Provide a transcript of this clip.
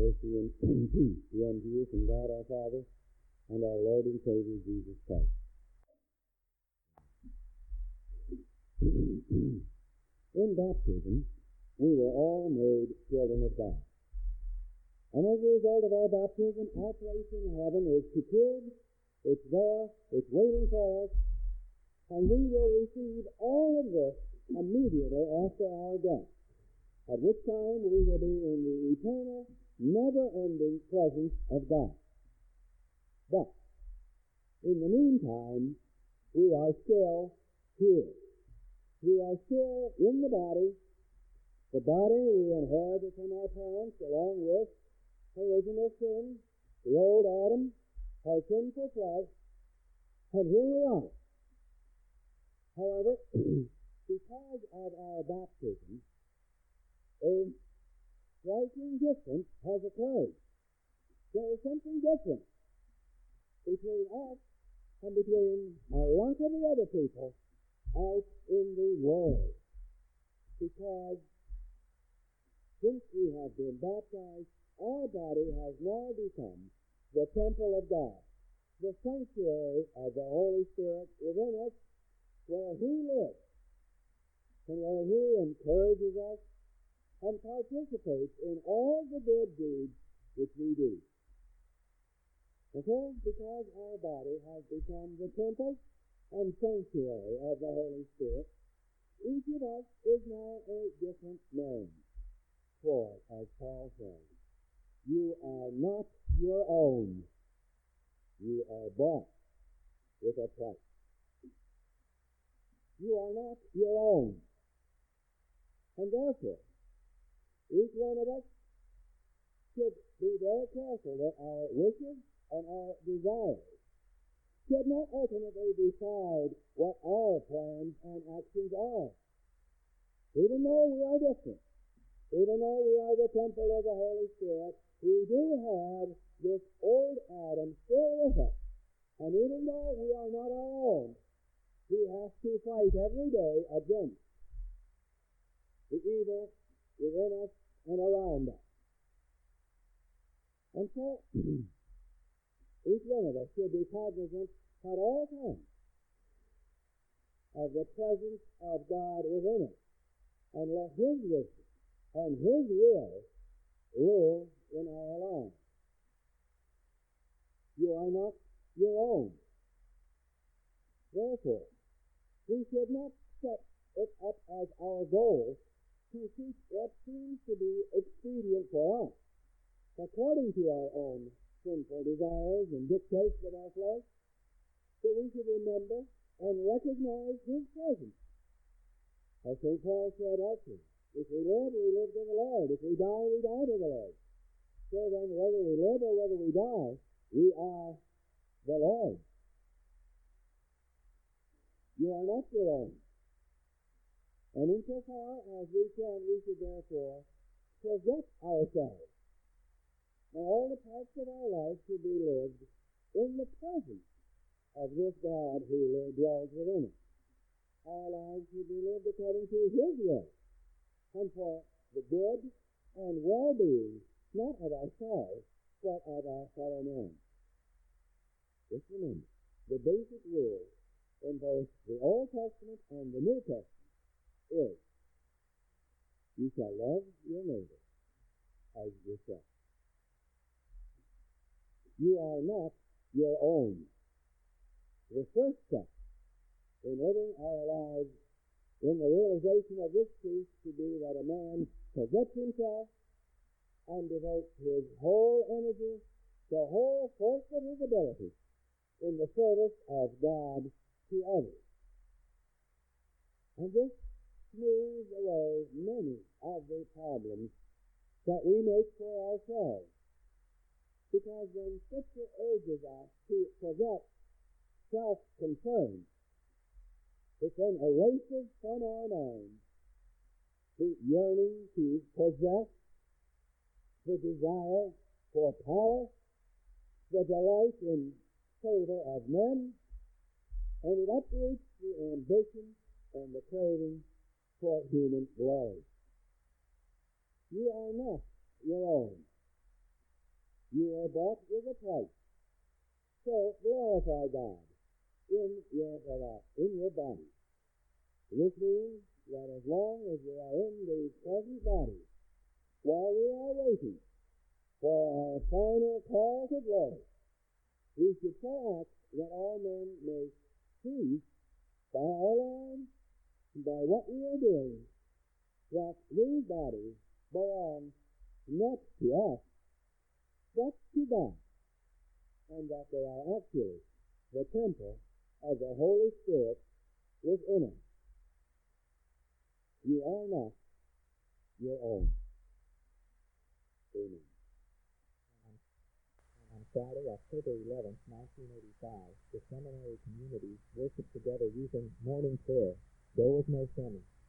mercy and peace be unto you from God our Father and our Lord and Savior Jesus Christ. In baptism, we were all made children of God. And as a result of our baptism, our place in heaven is secured, it's there, it's waiting for us, and we will receive all of this immediately after our death, at which time we will be in the eternal, never-ending presence of God. But, in the meantime, we are still here. We are still in the body we inherited from our parents along with original sin, the old Adam, our sinful flesh, and here we are. However, because of our baptism, a striking difference has occurred. There is something different between us and between a lot of the other people out in the world. Because since we have been baptized, our body has now become the temple of God, the sanctuary of the Holy Spirit within us, where He lives, and where He encourages us and participates in all the good deeds which we do. And so, because our body has become the temple and sanctuary of the Holy Spirit, each of us is now a different man. For, as Paul says, you are not your own. You are bought with a price. You are not your own. And therefore, each one of us should be very careful that our wishes and our desires should not ultimately decide what our plans and actions are. Even though we are different, even though we are the temple of the Holy Spirit, we do have this old Adam still with us. And even though we are not our own, we have to fight every day against the evil within us and around us. And so, each one of us should be cognizant at all times of the presence of God within us, and let His wisdom and His will rule in our lives. You are not your own. Therefore, we should not set it up as our goal to seek what seems to be expedient for us, according to our own sinful desires and dictates of our flesh, that we should remember and recognize His presence. As St. Paul said elsewhere, if we live to the Lord. If we die, we die to the Lord. So then, whether we live or whether we die, we are the Lord. You are not your own. And insofar as we can, we should therefore forget ourselves. Now, all the parts of our life should be lived in the presence of this God who dwells within us. Our lives should be lived according to His will, and for the good and well-being, not of ourselves, but of our fellow men. Just remember, the basic rule in both the Old Testament and the New Testament is, you shall love your neighbor as yourself. You are not your own. The first step in living our lives in the realization of this truth to be that a man forgets himself and devotes his whole energy, the whole force of his ability, in the service of God to others. And this smooths away many of the problems that we make for ourselves. Because when Scripture urges us to forget self-concern, it then erases from our minds the yearning to possess, the desire for power, the delight in favor of men, and it uproots the ambition and the craving for human glory. You are not your own. You are bought with a price. So glorify God in your body. This means that as long as we are in these present bodies, while we are waiting for our final call to glory, we should so act that all men may see by our lives and by what we are doing that these bodies belong not to us, but to God, and that they are actually the temple of the Holy Spirit within us. You are not your own. Amen. On Friday, October 11, 1985, the seminary community worshiped together using morning prayer. There was no sermon.